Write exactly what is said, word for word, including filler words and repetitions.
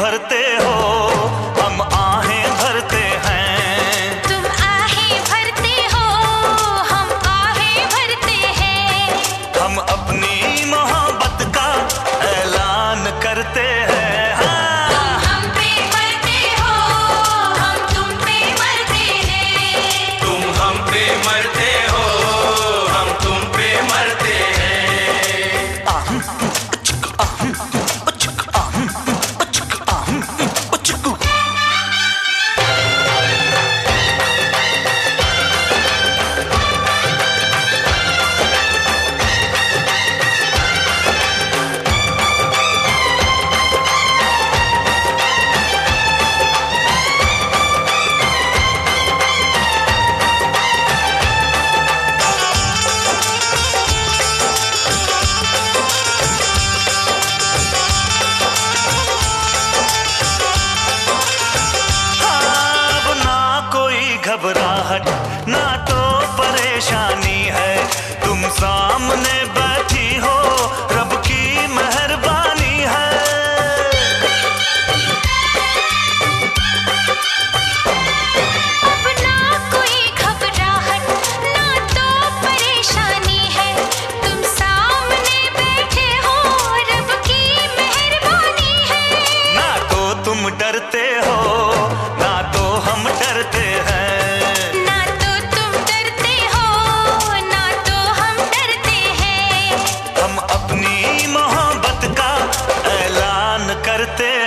भरते हो, हम आहें भरते हैं। तुम आहें भरते हो, हम आहें भरते हैं। हम अपनी मोहब्बत का ऐलान करते हैं। हाँ। तुम हम पे मरते हो, हम तुम पे मरते हैं। तुम हम पे मरते हो, हम तुम पे मरते हैं। आहम, उचक, आहम, उचक, आहम, उचक, आहम, उचक। घबराहट ना तो परेशानी है, तुम सामने बैठी हो, रब की मेहरबानी है। अब ना कोई घबराहट ना तो परेशानी है, तुम सामने बैठे हो, रब की मेहरबानी है। ना तो तुम डरते हो, ना तो हम डरते हैं। करते